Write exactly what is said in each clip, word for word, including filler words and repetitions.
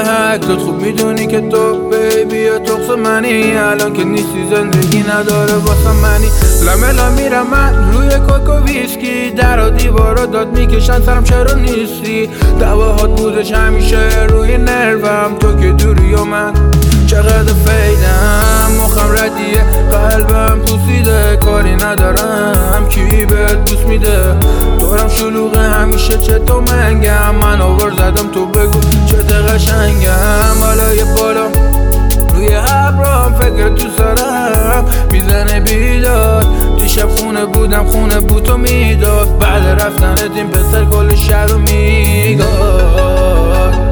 حق خوب میدونی که تو بیبی تقص منی، الان که نیستی زندگی نداره واسه منی. لاملا میرم من روی کوک و ویسکی، در و دیوارا داد میکشن سرم چرا نیستی. دواهات بودش همیشه روی نروم، تو که دوری و من چقدر فیدم. مخم ردیه قلبم پوسیده، کاری ندارم کی بهت بوس میده. دورم شلوغه همیشه چه تو منگم، من آور زدم تو بگو چه قشنگم. بالای بالا روی ابرام فکر تو سرم میزنه بیداد. دیشب خونه بودم خونه بود تو میداد، بعد رفتنت این پسر کل شهر رو میگاد.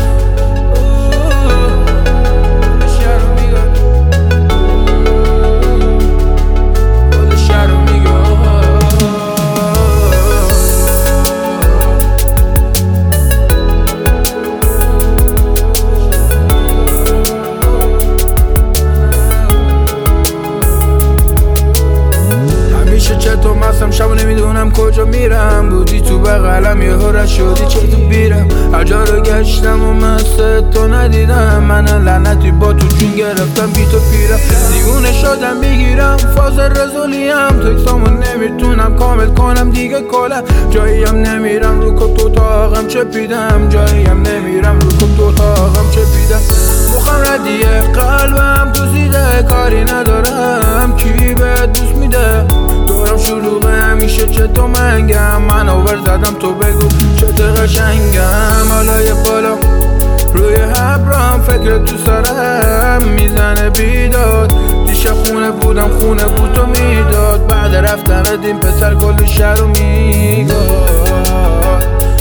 تو مستم شب نمیدونم کجا میرم، بودی تو بغلم یه هرش شدی چه تو بیرم. هر جا رو گشتم و مثل تو ندیدم، من لعنتی با تو جون گرفتم بی تو پیرم. دیوونه شدم میگیرم فاز رزولیم، تکسامو نمیتونم کامل کنم دیگه کلم. جاییم نمیرم رو کن تو تاقم چه پیدم، جاییم نمیرم رو کن تو تاقم چه پیدم. مخم ردیه قلبم تو زیده، کاری ندارم کی بهت دوست میده. دورم شلوغه همیشه چه تو منگم، من آور زدم تو بگو چه قشنگم. بالای بالا روی ابرام فکر تو سرم میزنه بیداد. دیشب خونه بودم خونه بود تو میداد، بعد رفتنت این پسر کل شهر رو میگاد.